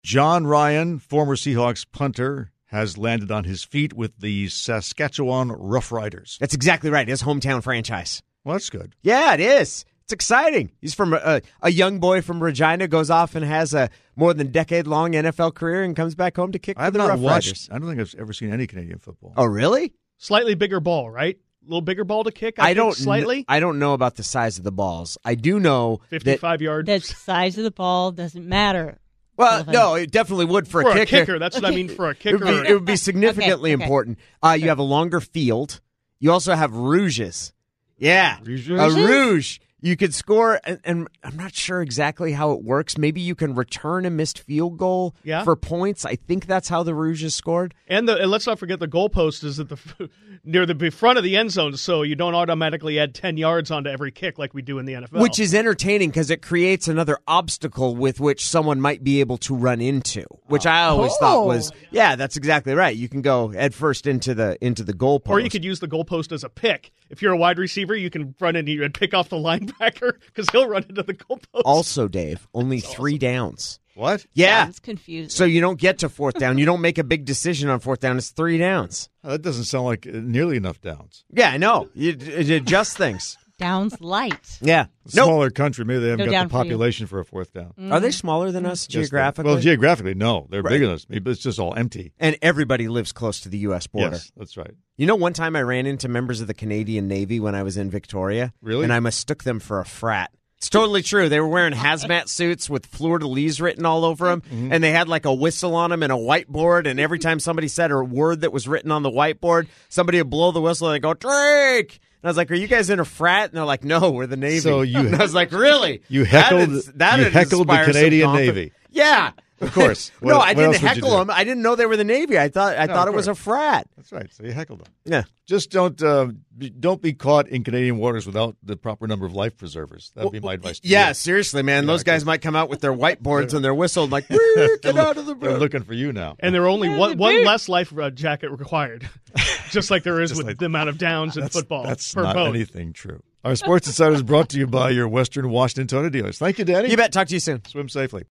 John Ryan, former Seahawks punter, has landed on his feet with the Saskatchewan Roughriders. That's exactly right. His hometown franchise. Well, that's good. Yeah, it is. It's exciting. He's from a young boy from Regina, goes off and has a more than decade-long NFL career and comes back home to kick for the Rough Riders. I don't think I've ever seen any Canadian football. Oh, really? Slightly bigger ball, right? A little bigger ball to kick, I think, don't slightly. I don't know about the size of the balls. I do know 55 yards. The size of the ball doesn't matter. Well, no, it definitely would for a kicker. That's what I mean for a kicker. It would be significantly important. You have a longer field. You also have rouges. Yeah. A rouge. You could score, and I'm not sure exactly how it works. Maybe you can return a missed field goal for points. I think that's how the Rouge is scored. And let's not forget the goalpost is at near the front of the end zone, so you don't automatically add 10 yards onto every kick like we do in the NFL. Which is entertaining because it creates another obstacle with which someone might be able to run into, which I always thought was, that's exactly right. You can go head first into the goalpost. Or you could use the goalpost as a pick. If you're a wide receiver, you can run in and pick off the linebacker because he'll run into the goalpost. Also, Dave, only 3 downs. What? Yeah. Sounds confusing. So you don't get to 4th down. You don't make a big decision on 4th down. It's 3 downs. That doesn't sound like nearly enough downs. Yeah, I know. You adjust things. Downs light. Yeah. Smaller country. Maybe they haven't No got down the for you. population for a 4th down. Are they smaller than us geographically? Well, geographically, no. They're bigger than us. But it's just all empty. And everybody lives close to the U.S. border. Yes, that's right. You know, one time I ran into members of the Canadian Navy when I was in Victoria. Really? And I mistook them for a frat. It's totally true. They were wearing hazmat suits with fleur-de-lis written all over them, and they had like a whistle on them and a whiteboard, and every time somebody said a word that was written on the whiteboard, somebody would blow the whistle and they'd go, Drake! And I was like, are you guys in a frat? And they're like, no, we're the Navy. So and I was like, really? You heckled the Canadian Navy. Yeah. Of course. No, I What didn't else would you heckle do? them. I didn't know they were the Navy. I thought of it was a course. frat. That's right. So you heckled them. Yeah. Just don't be caught in Canadian waters without the proper number of life preservers. That would be my advice to you. Yeah, seriously, man. Those guys might come out with their whiteboards and their whistle and like, get out of the They're boat. looking for you now. And there are only one less life jacket required, just like there is with the amount of downs in football That's per not boat. anything true. Our Sports Insider is brought to you by your Western Washington Toyota dealers. Thank you, Danny. You bet. Talk to you soon. Swim safely.